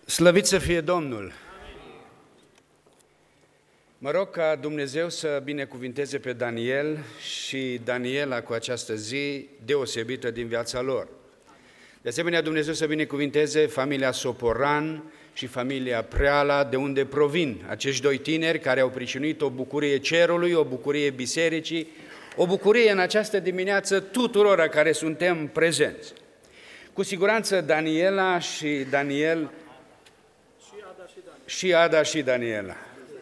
Slăvit să fie Domnul! Mă rog ca Dumnezeu să binecuvinteze pe Daniel și Daniela cu această zi deosebită din viața lor. De asemenea, Dumnezeu să binecuvinteze familia Soporan și familia Preala, de unde provin acești doi tineri care au pricinuit o bucurie cerului, o bucurie bisericii, o bucurie în această dimineață tuturora care suntem prezenți. Cu siguranță Daniela și Daniel și Ada și Daniela.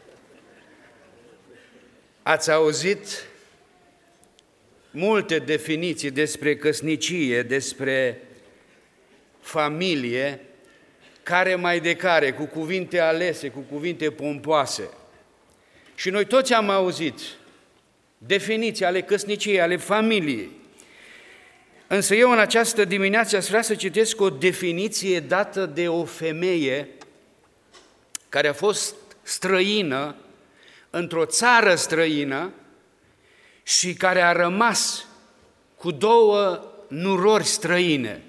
Ați auzit multe definiții despre căsnicie, despre familie, care mai de care, cu cuvinte alese, cu cuvinte pompoase. Și noi toți am auzit definiții ale căsniciei, ale familiei. Însă eu în această dimineață aș vrea să citesc o definiție dată de o femeie care a fost străină într-o țară străină și care a rămas cu două nurori străine.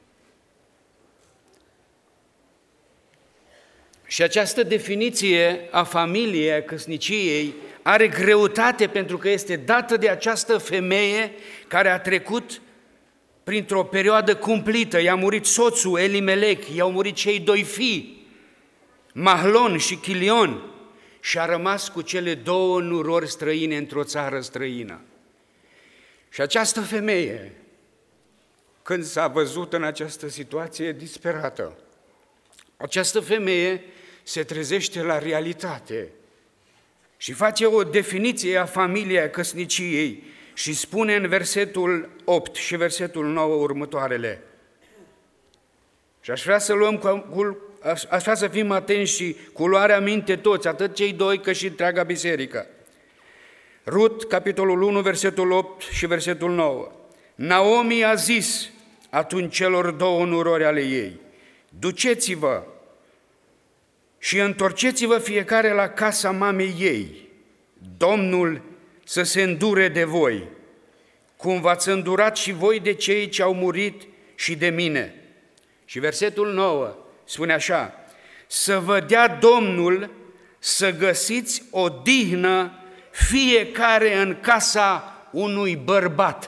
Și această definiție a familiei, a căsniciei, are greutate pentru că este dată de această femeie care a trecut printr-o perioadă cumplită. I-a murit soțul Elimelec, i-au murit cei doi fii, Mahlon și Chilion, și a rămas cu cele două nurori străine într-o țară străină. Și această femeie, când s-a văzut în această situație disperată, această femeie se trezește la realitate și face o definiție a familiei, a căsniciei și spune în versetul 8 și versetul 9 următoarele. Și aș vrea să aș vrea să fim atenți și cu luarea minte toți, atât cei doi cât și întreaga biserică. Rut, capitolul 1, versetul 8 și versetul 9. Naomi a zis atunci celor două nurori ale ei: duceți-vă și întorceți-vă fiecare la casa mamei ei. Domnul să se îndure de voi, cum v-ați îndurat și voi de cei ce au murit și de mine. Și versetul 9 spune așa: să vă dea Domnul să găsiți odihnă fiecare în casa unui bărbat.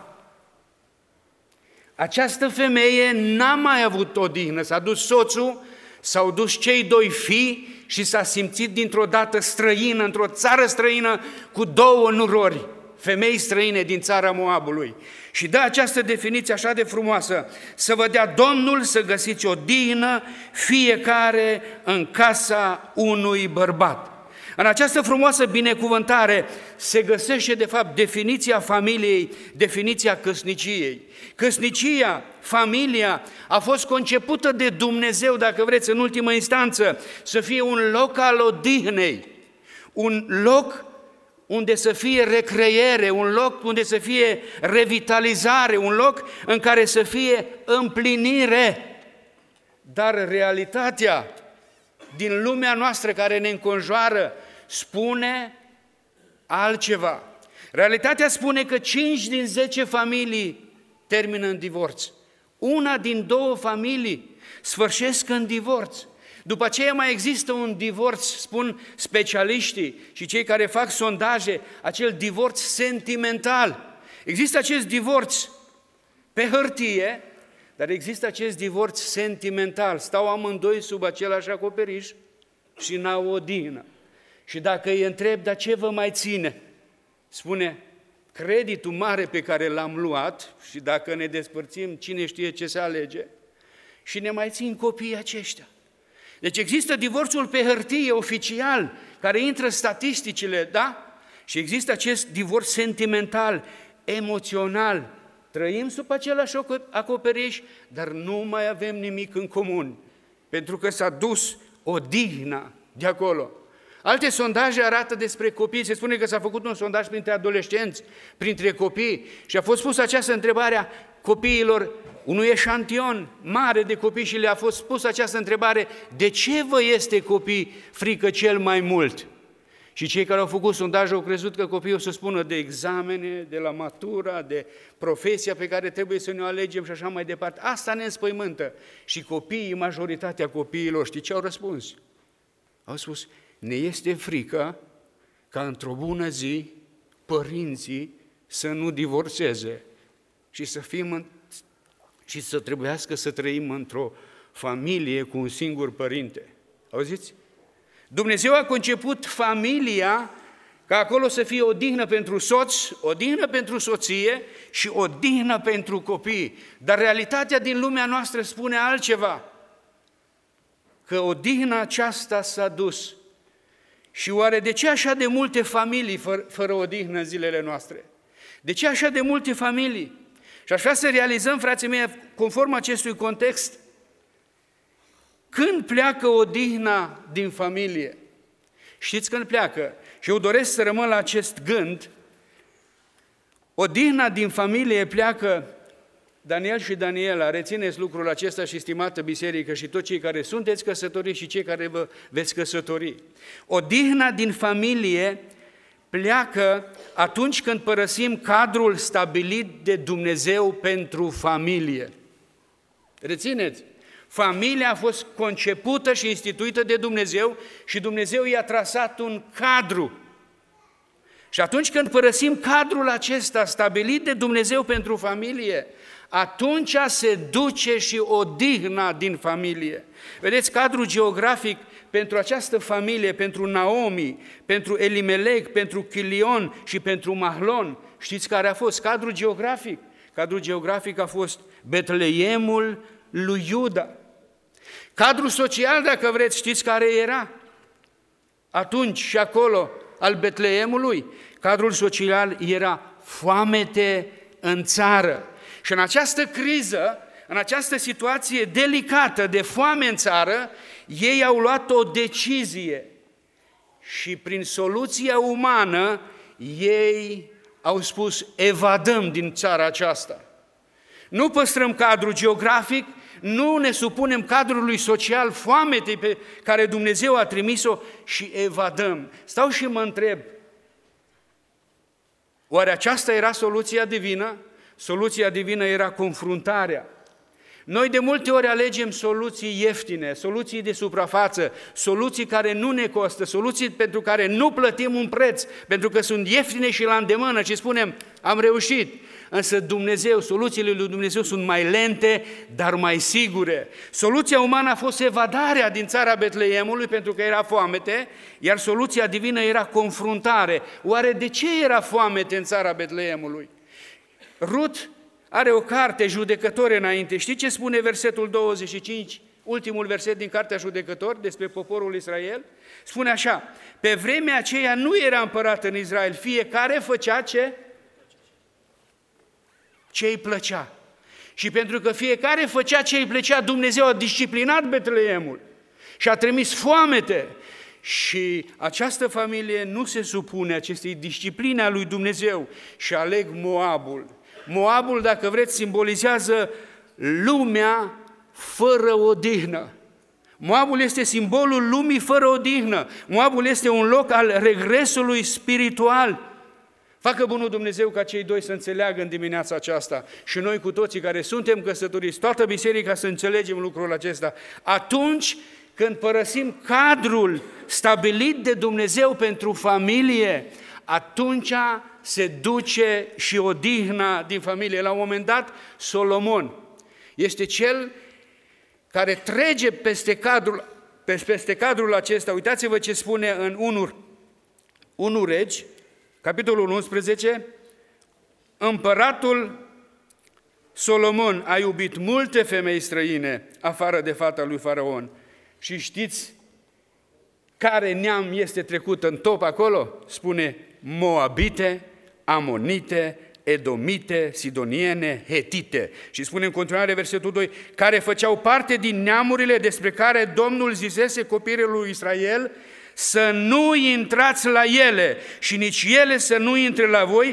Această femeie n-a mai avut odihnă, s-a dus soțul, s-au dus cei doi fii și s-a simțit dintr-o dată străină, într-o țară străină, cu două nurori, femei străine din țara Moabului. Și dă această definiție așa de frumoasă: să vă dea Domnul să găsiți odihnă fiecare în casa unui bărbat. În această frumoasă binecuvântare se găsește de fapt definiția familiei, definiția căsniciei. Căsnicia, familia, a fost concepută de Dumnezeu, dacă vreți, în ultimă instanță, să fie un loc al odihnei, un loc unde să fie recreere, un loc unde să fie revitalizare, un loc în care să fie împlinire. Dar realitatea din lumea noastră care ne înconjoară spune altceva. Realitatea spune că 5 din 10 familii termină în divorț. Una din 2 familii sfârșesc în divorț. După aceea mai există un divorț, spun specialiștii și cei care fac sondaje, acel divorț sentimental. Există acest divorț pe hârtie, dar există acest divorț sentimental. Stau amândoi sub același acoperiș și n-au odihnă. Și dacă îi întreb, dar ce vă mai ține? Spune: creditul mare pe care l-am luat și dacă ne despărțim, cine știe ce se alege, și ne mai țin copiii aceștia. Deci există divorțul pe hârtie oficial, care intră statisticile, da? Și există acest divorț sentimental, emoțional. Trăim sub același acoperiș, dar nu mai avem nimic în comun, pentru că s-a dus odihna de acolo. Alte sondaje arată despre copii, se spune că s-a făcut un sondaj printre adolescenți, printre copii, și a fost pusă această întrebare a copiilor, unui eșantion mare de copii, și le-a fost pusă această întrebare: de ce vă este, copii, frică cel mai mult? Și cei care au făcut sondaj au crezut că copiii o să spună de examene, de la matura, de profesia pe care trebuie să ne o alegem și așa mai departe. Asta ne înspăimântă. Și copiii, majoritatea copiilor, știi ce au răspuns? Au spus, ne este frică ca într-o bună zi părinții să nu divorțeze și să trebuiască să trăim într-o familie cu un singur părinte. Auziți? Dumnezeu a conceput familia ca acolo să fie odihnă pentru soț, odihnă pentru soție și odihnă pentru copii. Dar realitatea din lumea noastră spune altceva, că odihna aceasta s-a dus. Și oare de ce așa de multe familii fără odihnă în zilele noastre? De ce așa de multe familii? Și aș vrea să realizăm, frații mei, conform acestui context, când pleacă odihna din familie? Știți când pleacă? Și eu doresc să rămân la acest gând. Odihna din familie pleacă, Daniel și Daniela, rețineți lucrul acesta și stimată biserică și toți cei care sunteți căsătoriți și cei care vă veți căsători. Odihna din familie pleacă atunci când părăsim cadrul stabilit de Dumnezeu pentru familie. Rețineți! Familia a fost concepută și instituită de Dumnezeu și Dumnezeu i-a trasat un cadru. Și atunci când părăsim cadrul acesta stabilit de Dumnezeu pentru familie, atunci se duce și odihna din familie. Vedeți, cadrul geografic pentru această familie, pentru Naomi, pentru Elimelec, pentru Chilion și pentru Mahlon, știți care a fost cadrul geografic? Cadrul geografic a fost Betleemul lui Iuda. Cadrul social, dacă vreți, știți care era? Atunci și acolo, al Betleemului, cadrul social era foamete în țară. Și în această criză, în această situație delicată de foame în țară, ei au luat o decizie și prin soluția umană ei au spus evadăm din țara aceasta. Nu păstrăm cadrul geografic, nu ne supunem cadrului social foametei pe care Dumnezeu a trimis-o și evadăm. Stau și mă întreb, oare aceasta era soluția divină? Soluția divină era confruntarea. Noi de multe ori alegem soluții ieftine, soluții de suprafață, soluții care nu ne costă, soluții pentru care nu plătim un preț, pentru că sunt ieftine și la îndemână și spunem, am reușit. Însă Dumnezeu, soluțiile lui Dumnezeu sunt mai lente, dar mai sigure. Soluția umană a fost evadarea din țara Betleemului pentru că era foamete, iar soluția divină era confruntare. Oare de ce era foamete în țara Betleemului? Rut are o carte, Judecători, înainte. Știți ce spune versetul 25, ultimul verset din cartea Judecători despre poporul Israel? Spune așa, pe vremea aceea nu era împărat în Israel, fiecare făcea ce îi plăcea. Și pentru că fiecare făcea ce îi plăcea, Dumnezeu a disciplinat Betleemul și a trimis foamete. Și această familie nu se supune acestei discipline a lui Dumnezeu și aleg Moabul. Moabul, dacă vreți, simbolizează lumea fără odihnă. Moabul este simbolul lumii fără odihnă. Moabul este un loc al regresului spiritual. Facă bunul Dumnezeu ca cei doi să înțeleagă în dimineața aceasta și noi cu toții care suntem căsătoriți, toată biserica să înțelegem lucrul acesta. Atunci când părăsim cadrul stabilit de Dumnezeu pentru familie, atunci se duce și odihna din familie. La un moment dat, Solomon este cel care trece peste cadrul acesta. Uitați-vă ce spune în 1 Regi, capitolul 11, împăratul Solomon a iubit multe femei străine afară de fata lui Faraon. Și știți care neam este trecut în top acolo? Spune Moabite, Amonite, Edomite, Sidoniene, Hetite. Și spune în continuare versetul 2, care făceau parte din neamurile despre care Domnul zisese copiilor lui Israel să nu intrați la ele și nici ele să nu intre la voi,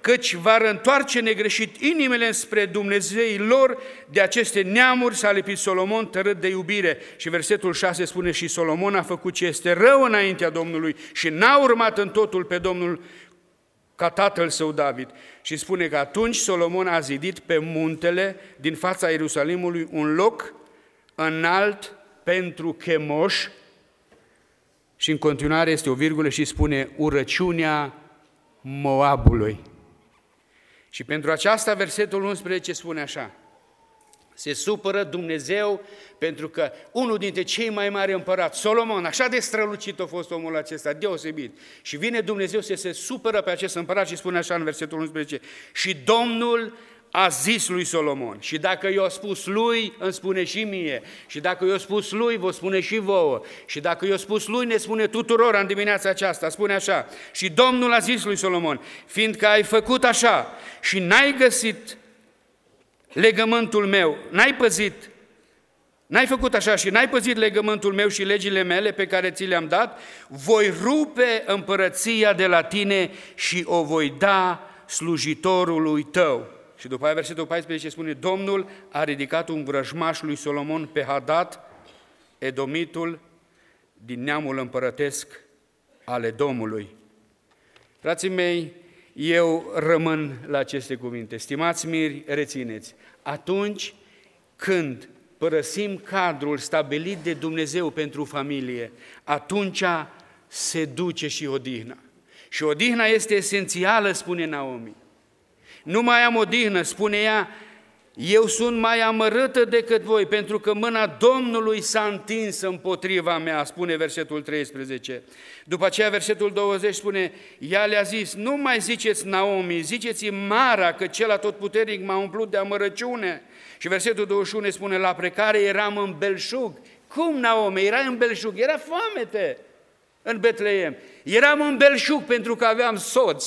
căci va întoarce negreșit inimile spre Dumnezeii lor, de aceste neamuri s-a lipit Solomon tărât de iubire. Și versetul 6 spune, și Solomon a făcut ce este rău înaintea Domnului și n-a urmat în totul pe Domnul ca tatăl său David. Și spune că atunci Solomon a zidit pe muntele din fața Ierusalimului un loc înalt pentru chemoși, și în continuare este o virgulă și spune urăciunea Moabului. Și pentru aceasta versetul 11 spune așa, se supără Dumnezeu pentru că unul dintre cei mai mari împărați, Solomon, așa de strălucit a fost omul acesta, deosebit. Și vine Dumnezeu să se supără pe acest împărat și spune așa în versetul 11, și Domnul a zis lui Solomon, și dacă i-a spus lui, îmi spune și mie, și dacă i-a spus lui, vă spune și vouă, și dacă i-a spus lui, ne spune tuturor în dimineața aceasta, spune așa, și Domnul a zis lui Solomon, fiindcă ai făcut așa și n-ai găsit legământul meu, n-ai făcut așa și n-ai păzit legământul meu și legile mele pe care ți le-am dat, voi rupe împărăția de la tine și o voi da slujitorului tău. Și după aia versetul 14 spune, Domnul a ridicat un vrăjmaș lui Solomon pe Hadad, edomitul, din neamul împărătesc al Edomului. Frații mei, eu rămân la aceste cuvinte. Stimați miri, rețineți, atunci când părăsim cadrul stabilit de Dumnezeu pentru familie, atunci se duce și odihna. Și odihna este esențială, spune Naomi. Nu mai am odihnă, spune ea, eu sunt mai amărâtă decât voi, pentru că mâna Domnului s-a întins împotriva mea, spune versetul 13. După aceea versetul 20 spune, ea le-a zis, nu mai ziceți Naomi, ziceți Mara, că cel atotputernic m-a umplut de amărăciune. Și versetul 21 spune, la plecare eram în belșug. Cum, Naomi? Era în belșug, era foamete în Betleem. Eram în belșug pentru că aveam soț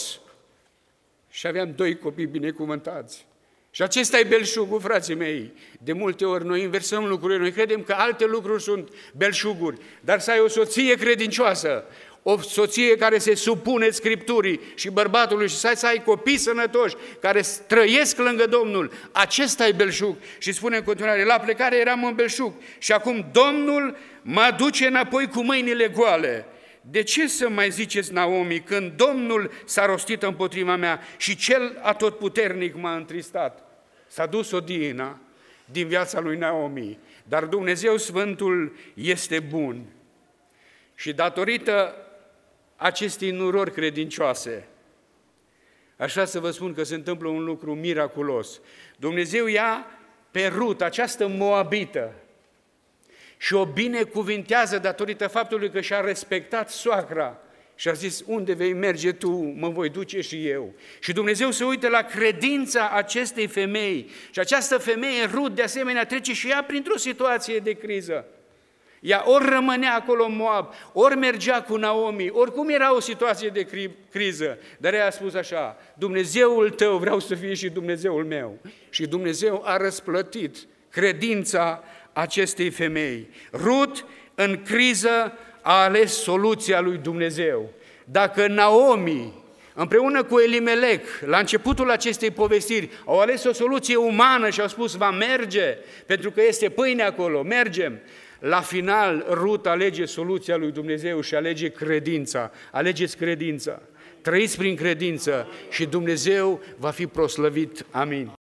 și aveam 2 copii binecuvântați. Și acesta e belșugul, frații mei. De multe ori noi inversăm lucrurile, noi credem că alte lucruri sunt belșuguri, dar să ai o soție credincioasă, o soție care se supune Scripturii și bărbatului și să ai copii sănătoși, care trăiesc lângă Domnul, acesta e belșug. Și spune în continuare, la plecare eram în belșug și acum Domnul mă duce înapoi cu mâinile goale. De ce să mai ziceți, Naomi, când Domnul s-a rostit împotriva mea și cel atotputernic m-a întristat? S-a dus odihna din viața lui Naomi, dar Dumnezeu Sfântul este bun. Și datorită acestei nurori credincioase, așa să vă spun că se întâmplă un lucru miraculos. Dumnezeu ia pe Rut, această moabită, și o binecuvintează datorită faptului că și-a respectat soacra și a zis, unde vei merge tu, mă voi duce și eu. Și Dumnezeu se uită la credința acestei femei și această femeie, Rut, de asemenea, trece și ea printr-o situație de criză. Ea ori rămânea acolo în Moab, ori mergea cu Naomi, oricum era o situație de criză. Dar ea a spus așa, Dumnezeul tău vreau să fie și Dumnezeul meu. Și Dumnezeu a răsplătit credința acestei femei. Rut, în criză, a ales soluția lui Dumnezeu. Dacă Naomi, împreună cu Elimelec, la începutul acestei povestiri, au ales o soluție umană și au spus, va merge, pentru că este pâine acolo, mergem. La final, Rut alege soluția lui Dumnezeu și alege credința. Alegeți credința. Trăiți prin credință și Dumnezeu va fi proslăvit. Amin.